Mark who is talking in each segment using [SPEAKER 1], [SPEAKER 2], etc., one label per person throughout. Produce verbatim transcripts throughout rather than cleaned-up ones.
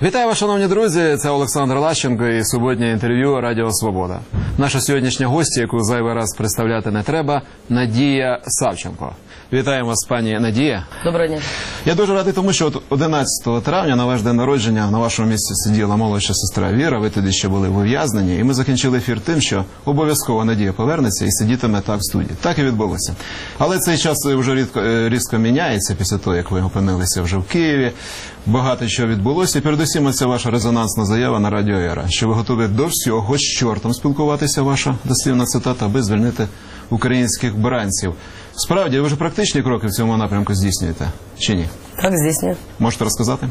[SPEAKER 1] Вітаю вас, шановні друзі, це Олександр Лащенко і суботнє інтерв'ю Радіо Свобода. Наша сьогоднішня гостя, яку зайвий раз представляти не треба, Надія Савченко. Вітаємо вас, пані Надія.
[SPEAKER 2] Доброго дня.
[SPEAKER 1] Я дуже радий тому, що от одинадцятого травня на ваш день народження на вашому місці сиділа молодша сестра Віра, ви тоді ще були ув'язнені, і ми закінчили ефір тим, що обов'язково Надія повернеться і сидітиме так в студії. Так і відбулося. Але цей час вже рідко, різко міняється після того, як ви опинилися вже в Києві. Багато що відбулося, і передусім це ваша резонансна заява на Радіо Ера, що ви готові до всього з чортом спілкуватися, ваша дослівна цитата, аби звільнити українських бранців. Справді, ви вже практичні кроки в цьому напрямку здійснюєте, чи ні?
[SPEAKER 2] Так, здійснюю.
[SPEAKER 1] Можете розказати?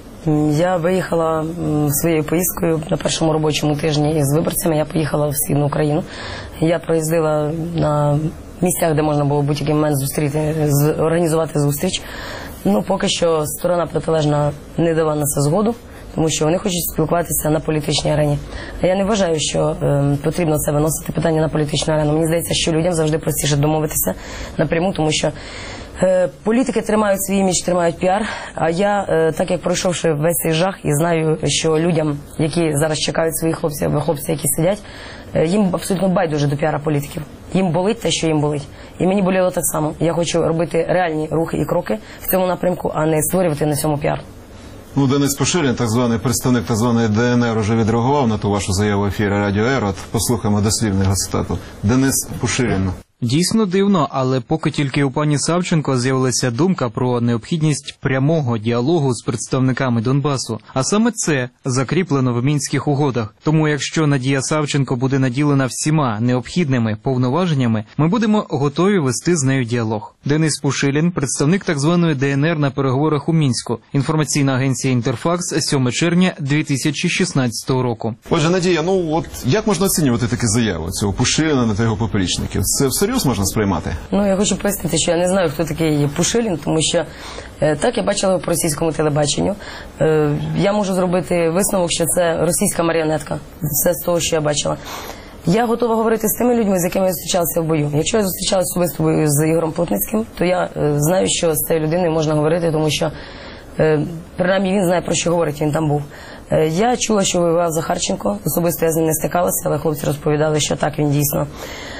[SPEAKER 2] Я виїхала своєю поїздкою на першому робочому тижні з виборцями, я поїхала в Східну Україну. Я проїздила на місцях, де можна було в будь-який момент зустріти, організувати зустріч. Ну, поки що сторона протилежна не дала на це згоду, тому що вони хочуть спілкуватися на політичній арені. А я не вважаю, що е, потрібно це виносити питання на політичну арену. Мені здається, що людям завжди простіше домовитися напряму, тому що е, політики тримають свій імідж, тримають піар, а я, е, так як пройшовши весь цей жах і знаю, що людям, які зараз чекають своїх хлопців або хлопців, які сидять, е, їм абсолютно байдуже до піара політиків. Їм болить те, що їм болить. І мені боліло так само. Я хочу робити реальні рухи і кроки в цьому напрямку, а не створювати на цьому піар.
[SPEAKER 1] Ну, Денис Пушилін, так званий представник так званої Де Ен Ер, уже відреагував на ту вашу заяву в ефірі Радіо Ер. От послухаємо дослівну його цитату. Денис Пушилін.
[SPEAKER 3] Дійсно дивно, але поки тільки у пані Савченко з'явилася думка про необхідність прямого діалогу з представниками Донбасу. А саме це закріплено в Мінських угодах. Тому якщо Надія Савченко буде наділена всіма необхідними повноваженнями, ми будемо готові вести з нею діалог. Денис Пушилін, представник так званої Де Ен Ер на переговорах у Мінську. Інформаційна агенція «Інтерфакс», сьоме червня дві тисячі шістнадцятого року.
[SPEAKER 1] Отже, Надія, ну от як можна оцінювати такі заяви цього Пушиліна та його поплічників? Це всерйоз можна сприймати?
[SPEAKER 2] Ну, я хочу пояснити, що я не знаю, хто такий Пушилін, тому що е, так я бачила його по російському телебаченню. Е, я можу зробити висновок, що це російська маріонетка. Це з того, що я бачила. Я готова говорити з тими людьми, з якими я зустрічалася в бою. Якщо я зустрічалася особисто з Ігорем Плотницьким, то я е, знаю, що з цією людиною можна говорити, тому що е, принаймні він знає, про що говорить, він там був. Е, я чула, що воював Захарченко, особисто я з ним не стикалася, але хлопці розповідали, що так, він дійсно.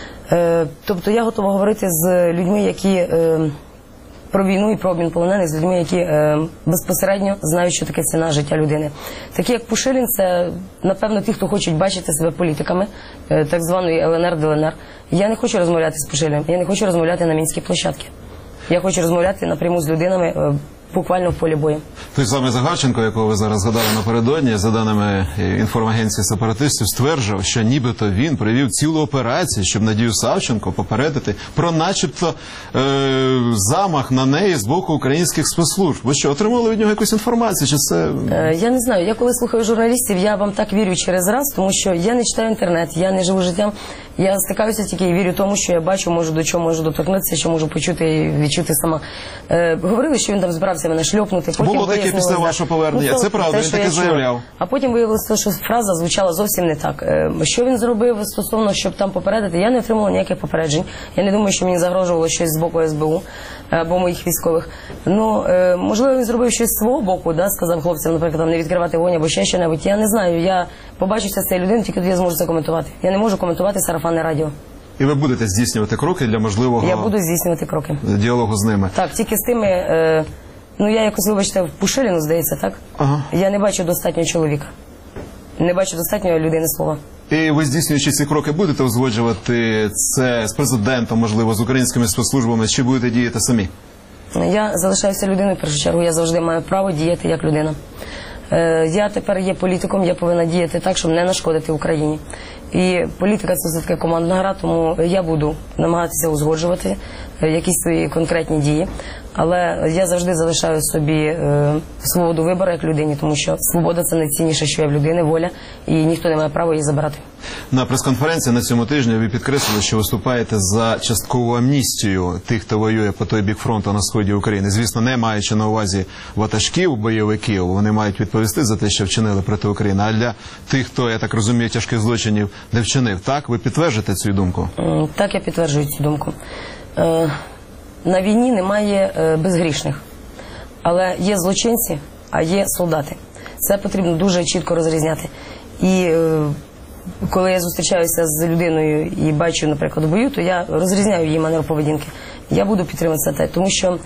[SPEAKER 2] Е, тобто я готова говорити з людьми, які е, про війну і про обмін полонених, з людьми, які е, безпосередньо знають, що таке ціна життя людини. Такі як Пушилін, це, напевно, ті, хто хочуть бачити себе політиками, е, так званої Ел Ен Ер, Де Ен Ер. Я не хочу розмовляти з Пушиліном, я не хочу розмовляти на мінській площадці. Я хочу розмовляти напряму з людинами, е, буквально в полі бою.
[SPEAKER 1] Той самий Захарченко, якого ви зараз згадали напередодні, за даними інформагенції сепаратистів, стверджував, що нібито він провів цілу операцію, щоб Надію Савченко попередити про начебто е замах на неї з боку українських спецслужб. Ви що, отримали від нього якусь інформацію? Чи це...
[SPEAKER 2] Е, я не знаю. Я коли слухаю журналістів, я вам так вірю через раз, тому що я не читаю інтернет, я не живу життям. Я стикаюся тільки і вірю тому, що я бачу, можу до чого можу доторкнутися, що можу почути і відчути сама. Е, говорили, що він там збирався мене шльопнути. Потім
[SPEAKER 1] було таке після вашого повернення. Ну, це правда, те, він таке заявляв.
[SPEAKER 2] А потім виявилося, що фраза звучала зовсім не так. Е, що він зробив стосовно, щоб там попередити, я не отримала ніяких попереджень. Я не думаю, що мені загрожувало щось з боку Ес Бе У або моїх військових. Ну, е, можливо, він зробив щось з свого боку, да, сказав хлопцям, наприклад, там, не відкривати вогонь або ще що-небудь. Я не знаю, я побачуся з цією людиною, тільки тоді я зможу це коментувати. Я не можу коментувати сарафанне радіо.
[SPEAKER 1] І ви будете здійснювати кроки для можливого...
[SPEAKER 2] Я буду здійснювати кроки.
[SPEAKER 1] Діалогу з ними.
[SPEAKER 2] Так, тільки з тими... Е, ну, я якось, вибачте, в Пушиліну, здається, так?
[SPEAKER 1] Ага.
[SPEAKER 2] Я не бачу достатньо чоловіка. Не бачу достатньо людини слова.
[SPEAKER 1] І ви, здійснюючи ці кроки, будете узгоджувати це з президентом, можливо, з українськими спецслужбами, чи будете діяти самі?
[SPEAKER 2] Я залишаюся людиною, в першу чергу. Я завжди маю право діяти як людина. Е, я тепер є політиком, я повинна діяти так, щоб не нашкодити Україні. І політика – це все-таки командна гра, тому я буду намагатися узгоджувати якісь свої конкретні дії. Але я завжди залишаю собі е, свободу вибору як людині, тому що свобода – це найцінніше, що є в людини, воля, і ніхто не має права її забирати. На
[SPEAKER 1] прес-конференції на цьому тижні ви підкреслили, що виступаєте за часткову амністію тих, хто воює по той бік фронту на сході України. Звісно, не маючи на увазі ватажків, бойовиків, вони мають відповісти за те, що вчинили проти України. А для тих, хто, я так розумію, тяжких злочинів не вчинив, так? Ви підтверджуєте цю думку?
[SPEAKER 2] Так, я підтверджую цю думку. На війні немає безгрішних, але є злочинці, а є солдати. Це потрібно дуже чітко розрізняти. І е, коли я зустрічаюся з людиною і бачу, наприклад, в бою, то я розрізняю її манеру поведінки. Я буду підтримувати це, тому що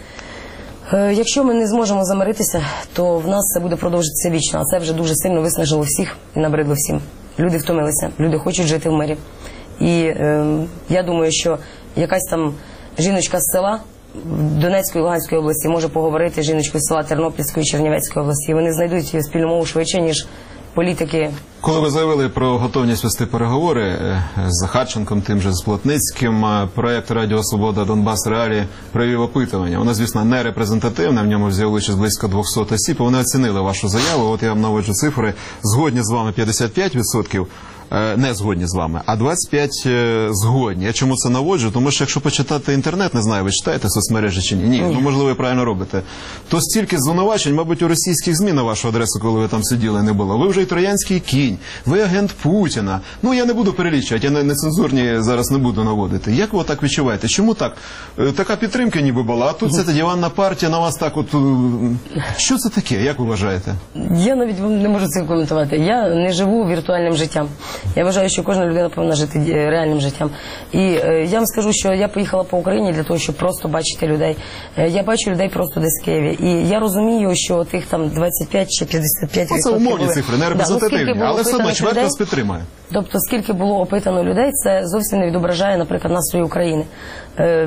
[SPEAKER 2] е, якщо ми не зможемо замиритися, то в нас це буде продовжитися вічно, а це вже дуже сильно виснажило всіх і набридло всім. Люди втомилися, люди хочуть жити в мирі. І е, я думаю, що якась там жіночка з села Донецької, Луганської області може поговорити з жіночкою з села Тернопільської, Чернівецької області. І вони знайдуть спільну мову швидше, ніж політики.
[SPEAKER 1] Коли ви заявили про готовність вести переговори е, з Захарченком, тим же з Плотницьким, е, проєкт «Радіо Свобода Донбас Реалії» провів опитування. Воно, звісно, не репрезентативне, в ньому з'явилося близько двохсот осіб, вони оцінили вашу заяву. От я вам наводжу цифри. Згодні з вами п'ятдесят п'ять відсотків, е, не згодні з вами, а двадцять п'ять відсотків згодні. Я чому це наводжу? Тому що якщо почитати інтернет, не знаю, ви читаєте соцмережі чи ні? Ні, ну можливо, ви правильно робите. То стільки звинувачень, мабуть, у російських ЗМІ на вашу адресу, коли ви там сиділи, не було. Ви вже і троянський кінь, ви агент Путіна. Ну, я не буду перелічувати, я нецензурні зараз не буду наводити. Як ви так відчуваєте? Чому так? Е, Така підтримка ніби була, а тут це диванна партія на вас так от... е, Що це таке? Як ви вважаєте?
[SPEAKER 2] Я навіть не можу це коментувати. Я не живу віртуальним життям. Я вважаю, що кожна людина повинна жити е, реальним життям. І е, я вам скажу, що я поїхала по Україні для того, щоб просто бачити людей. Е, я бачу людей просто десь в Києві. І я розумію, що тих там двадцять п'ять чи п'ятдесят п'ять відсотків...
[SPEAKER 1] Це умовні
[SPEAKER 2] були...
[SPEAKER 1] цифри, не репрезентативні,
[SPEAKER 2] да,
[SPEAKER 1] але все одно чверть вас підтримує.
[SPEAKER 2] Тобто, скільки було опитано людей, це зовсім не відображає, наприклад, настрої України. Е,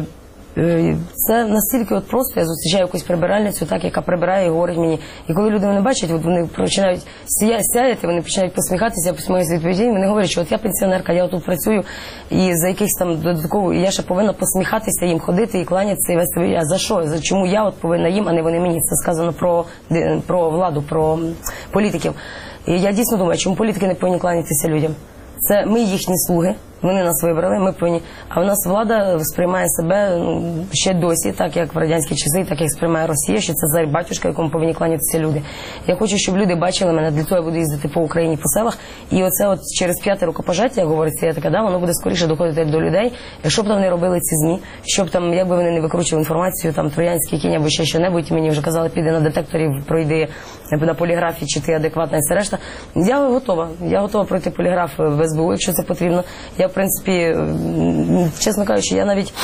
[SPEAKER 2] е, це настільки от просто, я зустрічаю якусь прибиральницю, так, яка прибирає і говорить мені. І коли люди мене бачать, от вони починають сія, сяяти, вони починають посміхатися, я посміхаюся відповіді, вони говорять, що от я пенсіонерка, я тут працюю, і за якихось там додатково, і я ще повинна посміхатися їм, ходити і кланятися, і вести. А за що? За чому я от повинна їм, а не вони мені? Це сказано про, про владу, про політиків. І я дійсно думаю, чому політики не повинні кланятися людям. Це ми їхні слуги, вони нас вибрали, ми повинні. А в нас влада сприймає себе ну, ще досі, так як в радянські часи, так як сприймає Росія, що це цар батюшка, якому повинні кланятися люди. Я хочу, щоб люди бачили мене, для того я буду їздити по Україні, по селах. І оце от через п'яте рукопожаття, як говориться, я така, да, воно буде скоріше доходити до людей. Що б там не робили ці ЗМІ, щоб там, як би вони не викручували інформацію, там троянський кінь або ще що-небудь, мені вже казали, піди на детекторі, пройди на поліграфі, чи ти адекватна і все решта. Я готова. Я готова пройти поліграф в ес бе у, якщо це потрібно. Я, в принципі, чесно кажучи, я навіть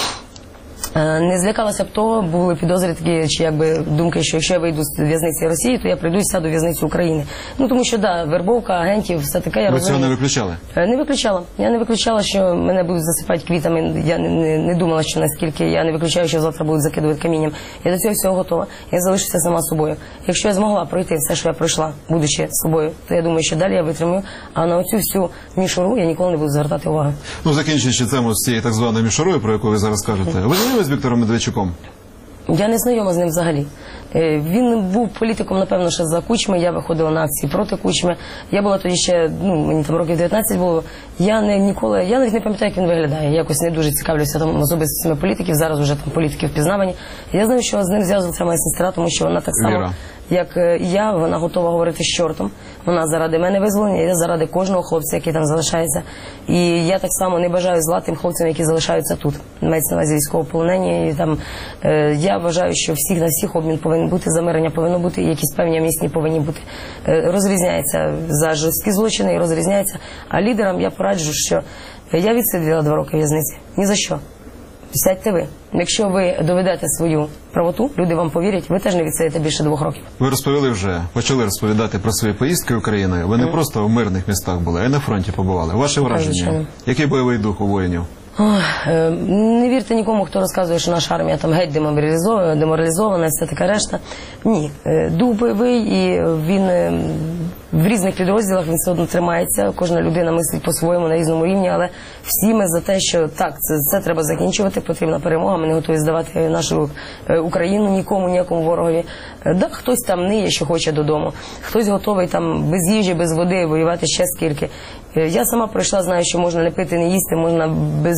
[SPEAKER 2] не злякалася б того, були підозри такі, чи якби думки, що якщо я вийду з в'язниці Росії, то я прийду і сяду в в'язницю України. Ну, тому що, да, вербовка, агентів, все таке, я
[SPEAKER 1] Ви
[SPEAKER 2] розумію.
[SPEAKER 1] цього не виключали?
[SPEAKER 2] Не виключала. Я не виключала, що мене будуть засипати квітами. Я не, не, не думала, що наскільки, я не виключаю, що завтра будуть закидувати камінням. Я до цього всього готова. Я залишуся сама собою. Якщо я змогла пройти все, що я пройшла, будучи собою, то я думаю, що далі я витримую. А на оцю всю мішуру я ніколи не буду звертати увагу.
[SPEAKER 1] Ну, закінчуючи тему з цією так званою мішурою, про яку ви зараз кажете, ви знайомі з Віктором Медведчуком?
[SPEAKER 2] Я не знайома з ним взагалі. Він був політиком, напевно, ще за Кучми. Я виходила на акції проти Кучми. Я була тоді ще, ну, мені там років дев'ятнадцять було. Я не ніколи, я навіть не пам'ятаю, як він виглядає. Я якось не дуже цікавлюся там особистостями політиків. Зараз вже там політики впізнавані. Я знаю, що з ним зв'язується моя сестра, тому що вона так само,
[SPEAKER 1] Віра.
[SPEAKER 2] як я, вона готова говорити з чортом. Вона заради мене визволення, я заради кожного хлопця, який там залишається. І я так само не бажаю зла тим хлопцям, які залишаються тут. Мається на увазі військовополонені. І там, е, я вважаю, що всіх на всіх обмін повинен бути, замирення повинно бути, і якісь певні амністії повинні бути. Е, розрізняється за жорсткі злочини і розрізняється. А лідерам я пораджу, що я відсиділа два роки в'язниці. Ні за що. Сядьте ви. Якщо ви доведете свою правоту, люди вам повірять, ви теж не відсидите більше двох років.
[SPEAKER 1] Ви розповіли вже, почали розповідати про свої поїздки Україною. Ви не mm. просто в мирних містах були, а й на фронті побували. Ваші враження?
[SPEAKER 2] Звичайно.
[SPEAKER 1] Який бойовий дух у воїнів?
[SPEAKER 2] Ох, е, не вірте нікому, хто розказує, що наша армія там геть деморалізована, деморалізована, все така решта. Ні. Е, дух бойовий, і він е, в різних підрозділах він все одно тримається. Кожна людина мислить по-своєму на різному рівні, але всі ми за те, що так, це, це треба закінчувати, потрібна перемога, ми не готові здавати нашу е, Україну нікому, ніякому ворогові. Е, да, хтось там ниє, що хоче додому, хтось готовий там без їжі, без води воювати ще скільки. Е, я сама пройшла, знаю, що можна не пити, не їсти, можна без,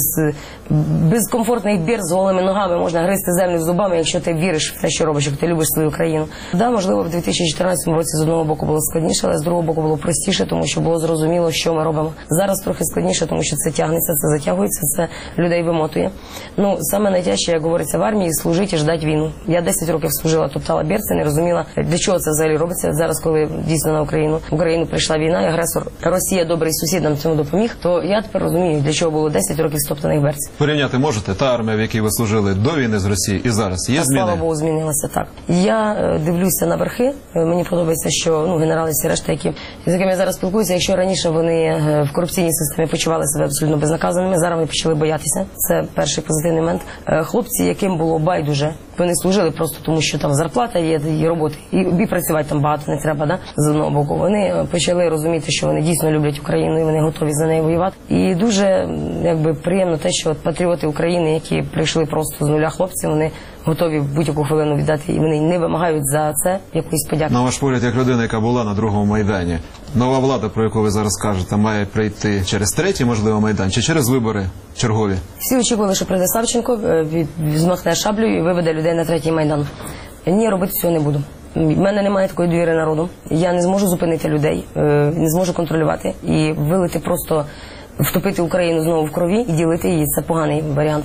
[SPEAKER 2] без комфортних бір з голими ногами, можна гризти землю зубами, якщо ти віриш в те, що робиш, якщо ти любиш свою країну. Да, можливо, в дві тисячі чотирнадцятому році з одного боку було складніше, складніше, але з другого боку було простіше, тому що було зрозуміло, що ми робимо. Зараз трохи складніше, тому що це тягнеться, це затягується, це людей вимотує. Ну, саме найтяжче, як говориться, в армії служити і ждати війну. Я десять років служила, топтала берці, не розуміла, для чого це взагалі робиться. Зараз, коли дійсно на Україну, в Україну прийшла війна, і агресор, Росія, добрий сусід нам цьому допоміг, то я тепер розумію, для чого було десять років стоптаних берців.
[SPEAKER 1] Порівняти можете та армія, в якій ви служили до війни з Росії і зараз? Є зміни?
[SPEAKER 2] Слава Богу, змінилося так. Я е, дивлюся на верхи. Е, мені подобається, що ну, генерали всі решта, які, з якими я зараз спілкуюся, якщо раніше вони е, в корупційній системі почували себе абсолютно безнаказаними, зараз вони почали боятися. Це перший позитивний момент. Е, хлопці, яким було байдуже, вони служили просто тому, що там зарплата є, і роботи, і, і працювати там багато не треба, да? З одного боку. Вони почали розуміти, що вони дійсно люблять Україну, і вони готові за неї воювати. І дуже якби приємно те, що от патріоти України, які прийшли просто з нуля хлопці, вони готові в будь-яку хвилину віддати, і вони не вимагають за це якоїсь подяки.
[SPEAKER 1] На ваш погляд, як людина, яка була на другому Майдані, нова влада, про яку ви зараз кажете, має прийти через третій, можливо, Майдан, чи через вибори чергові?
[SPEAKER 2] Всі очікували, що прийде Савченко, е, змахне шаблею і виведе людей на третій Майдан. Ні, робити цього не буду. В мене немає такої довіри народу. Я не зможу зупинити людей, е, не зможу контролювати і вилити просто, втопити Україну знову в крові і ділити її. Це поганий варіант.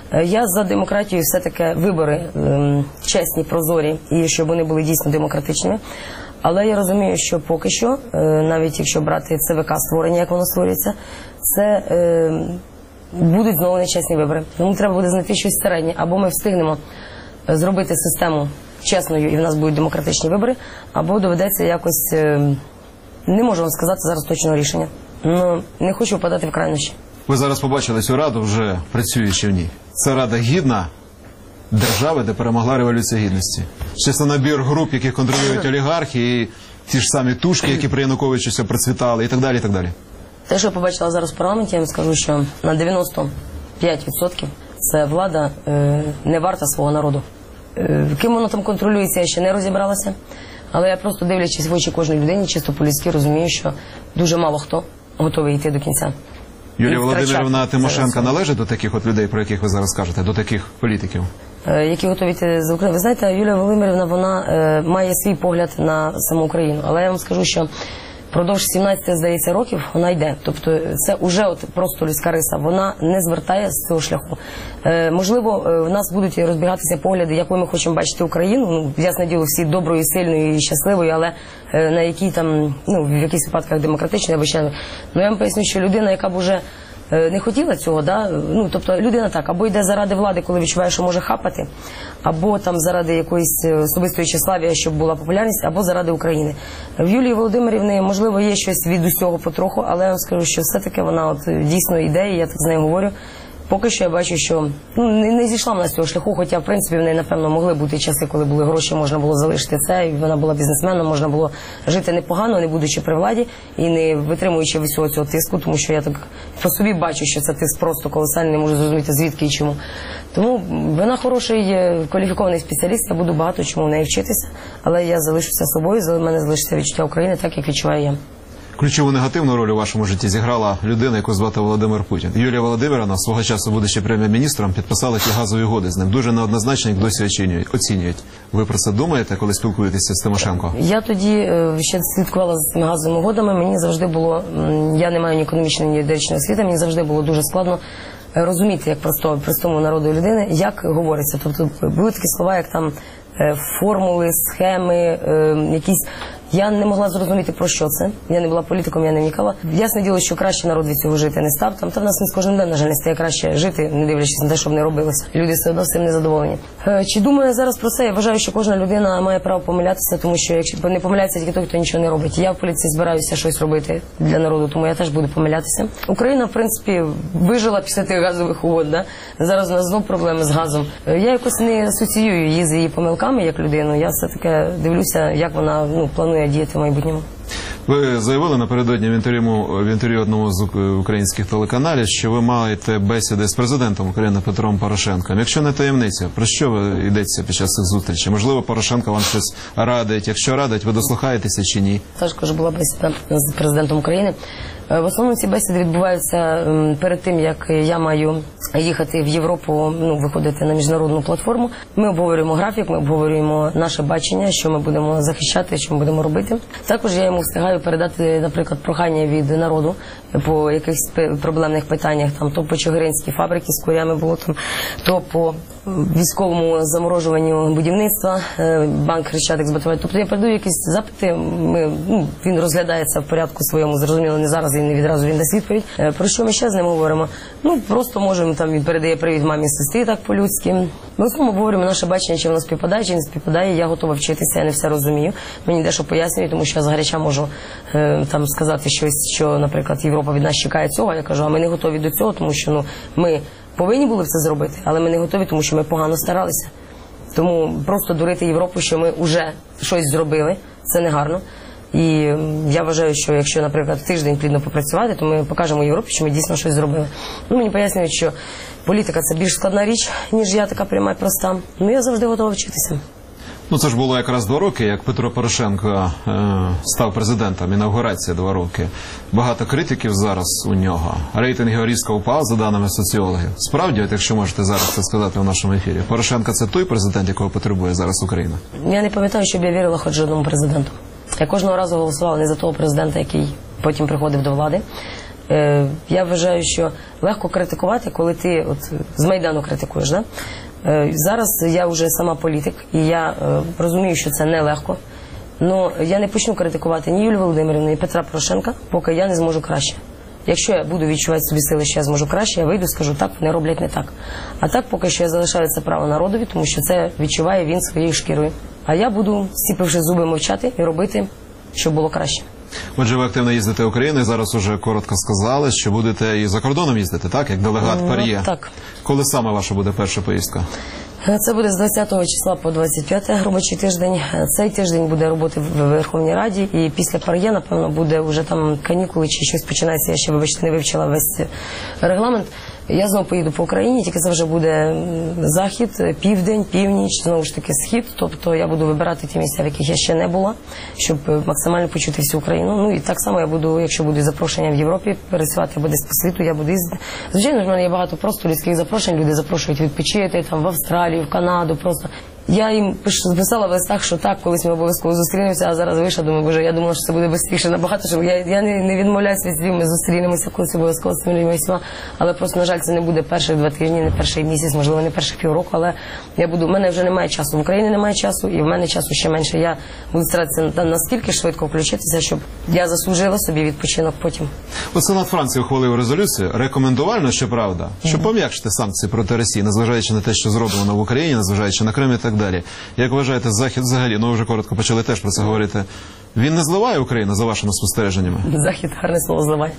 [SPEAKER 2] Я за демократію, все-таки вибори ем, чесні, прозорі, і щоб вони були дійсно демократичними. Але я розумію, що поки що, е, навіть якщо брати ЦВК створення, як воно створюється, це е, будуть знову нечесні вибори. Тому треба буде знайти щось середнє. Або ми встигнемо зробити систему чесною, і в нас будуть демократичні вибори, або доведеться якось, е, не можу вам сказати зараз точного рішення. Ну, не хочу впадати в крайнощі.
[SPEAKER 1] Ви зараз побачили цю раду, вже працюючи в ній. Це рада гідна держави, де перемогла Революція Гідності. Чи це набір груп, яких контролюють олігархи, і ті ж самі тушки, які при Януковичу працвітали, і так далі, і так далі?
[SPEAKER 2] Те, що я побачила зараз в парламенті, я вам скажу, що на дев'яносто п'ять відсотків це влада е, не варта свого народу. Е, ким воно там контролюється, я ще не розібралася. Але я просто, дивлячись в очі кожній людині, чисто по-людськи розумію, що дуже мало хто готовий йти до кінця.
[SPEAKER 1] Юлія
[SPEAKER 2] І
[SPEAKER 1] Володимирівна
[SPEAKER 2] втрачати
[SPEAKER 1] Тимошенко
[SPEAKER 2] зараз.
[SPEAKER 1] належить до таких от людей, про яких ви зараз кажете, до таких політиків?
[SPEAKER 2] Е, які готові йти за Україну. Ви знаєте, Юлія Володимирівна, вона е, має свій погляд на саму Україну. Але я вам скажу, що впродовж сімнадцяти, здається, років вона йде. Тобто це вже от просто людська риса. Вона не звертає з цього шляху. Е, можливо, е, в нас будуть розбігатися погляди, якою ми хочемо бачити Україну. Ну, ясне діло, всі доброю, сильною і щасливою, але е, на якій там, ну, в якихось випадках демократичною або ще. Ну, я вам поясню, що людина, яка б уже не хотіла цього, да? Ну, тобто людина так, або йде заради влади, коли відчуває, що може хапати, або там заради якоїсь особистої тщеславія, щоб була популярність, або заради України. В Юлії Володимирівни, можливо, є щось від усього потроху, але я вам скажу, що все-таки вона от дійсно йде, і я так з нею говорю. Поки що я бачу, що ну, не, не зійшла вона з цього шляху, хоча, в принципі, в неї, напевно, могли бути часи, коли були гроші, можна було залишити це, і вона була бізнесменом, можна було жити непогано, не будучи при владі і не витримуючи всього цього тиску, тому що я так по собі бачу, що це тиск просто колосальний, не можу зрозуміти, звідки і чому. Тому вона хороший, кваліфікований спеціаліст, я буду багато чому в неї вчитися, але я залишуся собою, в мене залишиться відчуття України, так, як відчуваю я.
[SPEAKER 1] Ключову негативну роль у вашому житті зіграла людина, яку звати Володимир Путін. Юлія Володимирівна, свого часу, будучи прем'єр-міністром, підписала ті газові угоди з ним. Дуже неоднозначно, їх досі оцінюють. Ви про це думаєте, коли спілкуєтеся з Тимошенко?
[SPEAKER 2] Я тоді е, ще слідкувала за цими газовими угодами. Мені завжди було, м, я не маю ні економічної, ні юридичної освіти, мені завжди було дуже складно розуміти, як просто простому народу людини, як говориться. Тобто були такі слова, як там е, формули, схеми, е, якісь. Я не могла зрозуміти, про що це. Я не була політиком, я не вникала. Ясне діло, що краще народ від цього жити не став. Там та в нас не з кожним днем, на жаль, не стає краще жити, не дивлячись на те, щоб не робилося. Люди все одно з цим незадоволені. Е, чи думаю я зараз про це? Я вважаю, що кожна людина має право помилятися, тому що якщо не помиляється тільки той, хто нічого не робить. Я в поліції збираюся щось робити для народу, тому я теж буду помилятися. Україна, в принципі, вижила після тих газових угод. Да? Зараз у нас знов проблеми з газом. Е, я якось не асоціюю її з її помилками як людину. Я все-таки дивлюся, як вона ну, планує діяти в майбутньому.
[SPEAKER 1] Ви заявили напередодні в інтерв'ю, в інтерв'ю одному з українських телеканалів, що ви маєте бесіди з президентом України Петром Порошенком. Якщо не таємниця, про що ви йдеться під час цих зустрічей? Можливо, Порошенко вам щось радить? Якщо радить, ви дослухаєтеся чи ні?
[SPEAKER 2] Також була бесіда з президентом України. В основному ці бесіди відбуваються м, перед тим, як я маю їхати в Європу, ну, виходити на міжнародну платформу. Ми обговорюємо графік, ми обговорюємо наше бачення, що ми будемо захищати, що ми будемо робити. Також я йому встигаю передати, наприклад, прохання від народу по якихось пе- проблемних питаннях, там, то по Чигиринській фабриці з курями було там, то по військовому заморожуванню будівництва, е, банк Хрещатик збудувати. Тобто я передаю якісь запити, ми, ну, він розглядається в порядку своєму, зрозуміло, не зараз, і не відразу він дасть відповідь. Е, Про що ми ще з ним говоримо? Ну, просто можемо, там, він передає привіт мамі, сестрі, так по-людськи. Ми в основному говоримо наше бачення, чи воно співпадає, чи не співпадає. Я готова вчитися, я не все розумію. Мені дещо пояснюють, тому що я згаряча можу е, там сказати щось, що, наприклад, Європа від нас чекає цього. Я кажу, а ми не готові до цього, тому що, ну, ми повинні були це зробити, але ми не готові, тому що ми погано старалися. Тому просто дурити Європу, що ми вже щось зробили, це не гарно. І я вважаю, що якщо, наприклад, тиждень плідно попрацювати, то ми покажемо Європі, що ми дійсно щось зробили. Ну, мені пояснюють, що політика – це більш складна річ, ніж я така пряма і проста. Ну, я завжди готова вчитися.
[SPEAKER 1] Ну, це ж було якраз два роки, як Петро Порошенко е, став президентом, інавгурація два роки. Багато критиків зараз у нього. Рейтинг його різко упав, за даними соціологів. Справді, от якщо можете зараз це сказати в нашому ефірі, Порошенко – це той президент, якого потребує зараз Україна?
[SPEAKER 2] Я не пам'ятаю, щоб я вірила хоч одному президенту. Я кожного разу голосувала не за того президента, який потім приходив до влади. Е, я вважаю, що легко критикувати, коли ти от, з Майдану критикуєш. Да? Е, зараз я вже сама політик, і я е, розумію, що це нелегко. Ну, я не почну критикувати ні Юлію Володимирівну, ні Петра Порошенка, поки я не зможу краще. Якщо я буду відчувати собі сили, що я зможу краще, я вийду, скажу, так, вони роблять не так. А так, поки що я залишаю це право народові, тому що це відчуває він своєю шкірою. А я буду, стіпивши зуби, мовчати і робити, щоб було краще.
[SPEAKER 1] Отже, ви активно їздите Україною, зараз уже коротко сказали, що будете і за кордоном їздити, так? Як делегат ПАРЄ.
[SPEAKER 2] Ну, так.
[SPEAKER 1] Коли саме ваша буде перша поїздка?
[SPEAKER 2] Це буде з двадцятого числа по двадцять п'яте робочий тиждень. Цей тиждень буде роботи в Верховній Раді, і після ПАРЄ, напевно, буде вже там канікули чи щось починається. Я ще, вибачте, не вивчила весь регламент. Я знову поїду по Україні, тільки це вже буде захід, південь, північ, знову ж таки схід. Тобто я буду вибирати ті місця, в яких я ще не була, щоб максимально почути всю Україну. Ну і так само я буду, якщо буде запрошення в Європі, пересувати або десь по світу, я буду їздити. Звичайно ж, в мене є багато просто людських запрошень, люди запрошують відпочити там в Австралію, в Канаду просто. Я їм писала в листах, що так, колись ми обов'язково зустрінемося, а зараз вийшла, думаю, боже, я думала, що це буде швидше набагато, що я, я не, не відмовляюся від слів, ми зустрінемося колись обов'язково з цими людьми всіма, але просто, на жаль, це не буде перших два тижні, не перший місяць, можливо, не перших півроку, але я буду, в мене вже немає часу, в Україні немає часу, і в мене часу ще менше. Я буду старатися наскільки швидко включитися, щоб я заслужила собі відпочинок потім.
[SPEAKER 1] От Сенат Франції ухвалив резолюцію, рекомендувально, щоправда, щоб пом'якшити санкції проти Росії, незважаючи на те, що зроблено в Україні, незважаючи на Крим і так далі. Як вважаєте, Захід взагалі, ну ви вже коротко почали теж про це говорити, він не зливає Україну за вашими спостереженнями?
[SPEAKER 2] Захід, гарне слово, зливає.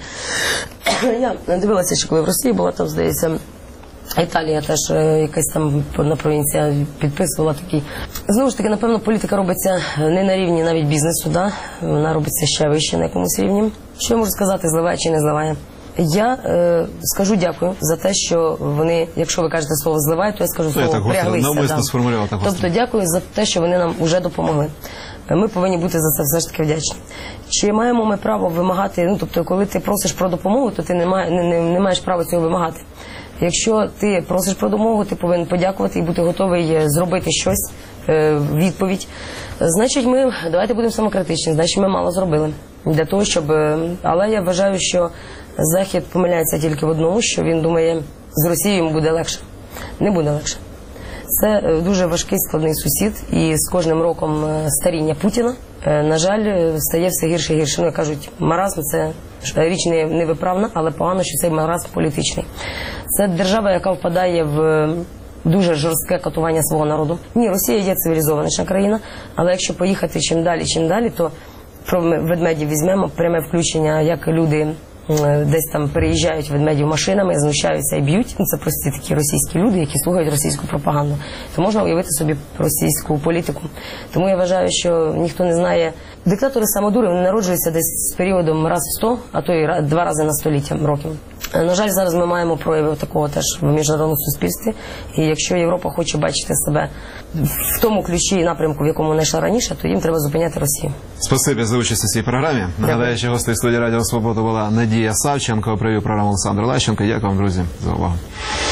[SPEAKER 2] Я дивилася, що коли в Росії була, там, здається, Італія теж якась там на провінція підписувала такий. Знову ж таки, напевно, політика робиться не на рівні навіть бізнесу, да? Вона робиться ще вище на якомусь рівні. Що я можу сказати, зливає чи не зливає? Я е, скажу дякую за те, що вони, якщо ви кажете слово «зливають», то я скажу слово
[SPEAKER 1] так
[SPEAKER 2] «впряглися».
[SPEAKER 1] навмисно
[SPEAKER 2] Да.
[SPEAKER 1] сформулював так.
[SPEAKER 2] Тобто дякую за те, що вони нам вже допомогли. Ми повинні бути за це все ж таки вдячні. Чи маємо ми право вимагати, ну тобто коли ти просиш про допомогу, то ти не, має, не, не, не маєш права цього вимагати. Якщо ти просиш про допомогу, ти повинен подякувати і бути готовий зробити щось, е, відповідь. Значить, ми, давайте будемо самокритичні, значить ми мало зробили. Для того, щоб, але я вважаю, що Захід помиляється тільки в одному, що він думає, з Росією йому буде легше. Не буде легше. Це дуже важкий, складний сусід, і з кожним роком старіння Путіна, на жаль, стає все гірше і гірше. Ну, як кажуть, маразм – це річ невиправна, але погано, що цей маразм політичний. Це держава, яка впадає в дуже жорстке катування свого народу. Ні, Росія є цивілізована країна, але якщо поїхати чим далі, чим далі, то про ведмедів візьмемо пряме включення, як люди десь там переїжджають ведмедів машинами, знущаються і б'ють. Це прості такі російські люди, які слухають російську пропаганду. То можна уявити собі російську політику. Тому я вважаю, що ніхто не знає. Диктатори самодури, вони народжуються десь з періодом раз в сто, а то й два рази на століття років. Е, На жаль, зараз ми маємо прояви такого теж в міжнародному суспільстві. І якщо Європа хоче бачити себе в тому ключі і напрямку, в якому вона йшла раніше, то їм треба зупиняти Росію.
[SPEAKER 1] Спасибі за участь у цій програмі. Нагадаю, що гостею студії Радіо Свобода була Надія Савченко. Провів програму Олександр Лащенко. Дякую вам, друзі, за увагу.